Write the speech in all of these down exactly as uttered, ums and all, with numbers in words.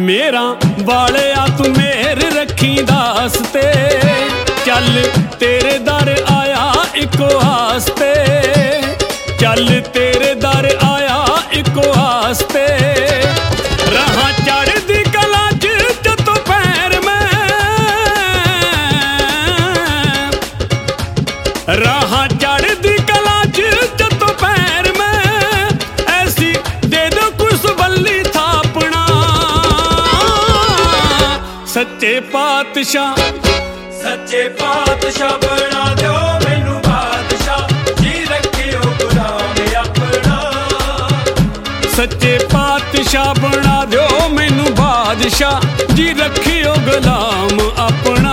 मेरा वालिया तू मेहर रखी दासते, चल तेरे दर आया इको आस्ते, चल तेरे दर आया इको आस्ते। रहा चढ़दी कला च जतो पैर में, रहा चढ़दी कला च जतो पैर में, ऐसी दे दो कुछ बल्ली थापना। सच्चे पातशाह सच्चे पातशाह बना दो मैनू बादशाह, जी रखियो गुलाम अपना। सच्चे पातशाह बना दो मैनू बादशाह, जी रखियो गुलाम अपना।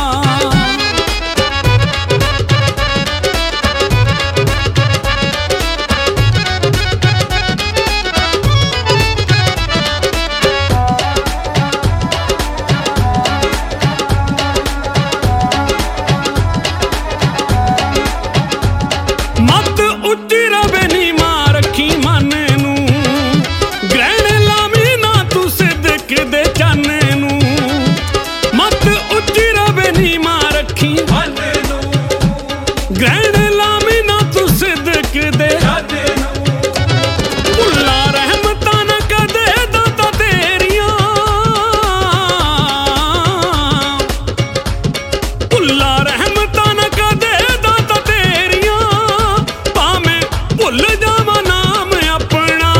मत उच्ची रवे नी मां रखी मन नू, ग्रहण लावी ना तू सिदक दे चन नू। मत उच्ची रवे नी मां रखी मन नू, ग्रहण लावी ना तू सिदक दे चन नू। भुल्ला रहमतां न कदे दाता तेरियां, भुल्ला रहमतां न कदे दाता तेरियां, भावें भुल जावां नाम अपना।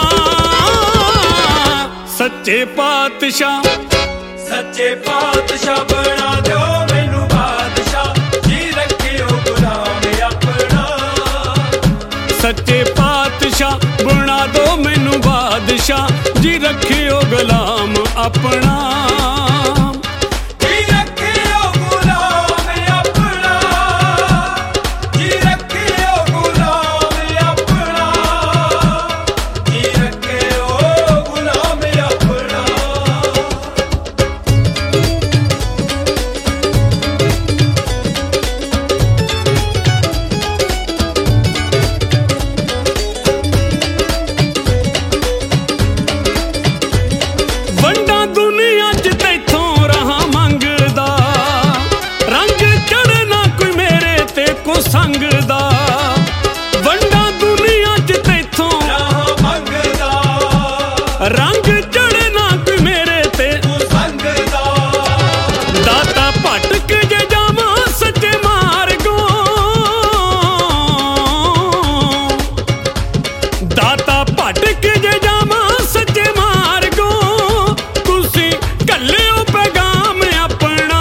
सच्चे पातशाह सच्चे पातशाह बना दो मैनू बादशाह, जी रखियो गुलाम अपना। सच्चे पातशाह बना दो मैनू बादशाह, जी रखियो गुलाम अपना। जी रखियो गुलाम अपना, जी रखियो गुलाम अपना, जी रखियो गुलाम अपना। वंडा दुनिया च तैथों रहा मंगदा, रंग चढ़ना कोई मेरे ते को संगदा। वंडा दुनिया च तैथों राह मंगदा, रंग चढ़ना कोई मेरे ते तू संगदा। दाता भटक जे जावां सच्चे मार्गों, दाता भटक जे जावां सच्चे मार्गों, तुसी घल्लियो पैगाम अपना।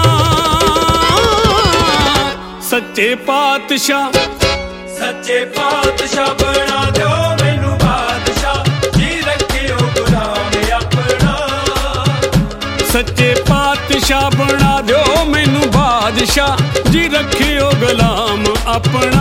सच्चे पातशाह सच्चे पातशाह बना दो मैनू बादशाह, जी रखियो गुलाम अपना। सच्चे पातशाह बना दो मैनू बादशाह, जी रखियो गुलाम अपना।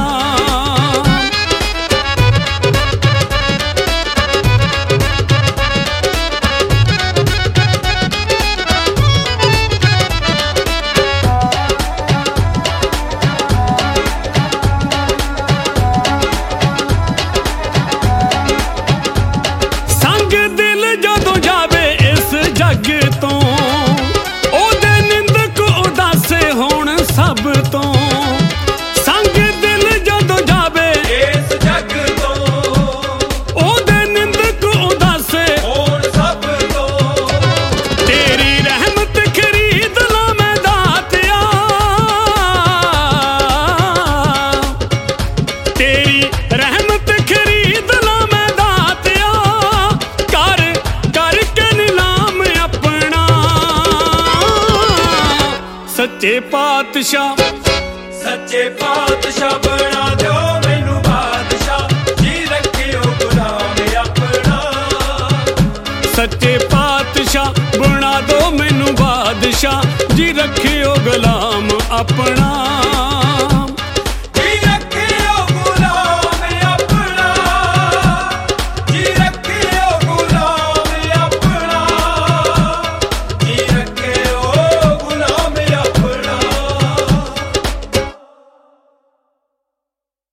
संग दिल जदों जावे इस जग तो, ओदे निंदक उदासे होण सब तो। संग दिल जदों जावे इस जग तो, ओदे निंदक उदासे होण सब तो। तेरी रहमत खरीद ला मैं दातिया, तेरी रहमत खरीद ला मैं दातिया, कर कर के नीलाम अपना। सच्चे पातशाह सच्चे पातशाह बना दो मैनू बादशाह, जी रखियो गुलाम अपना। सच्चे पातशाह बना दो मैनू बादशाह, जी रखियो गुलाम अपना।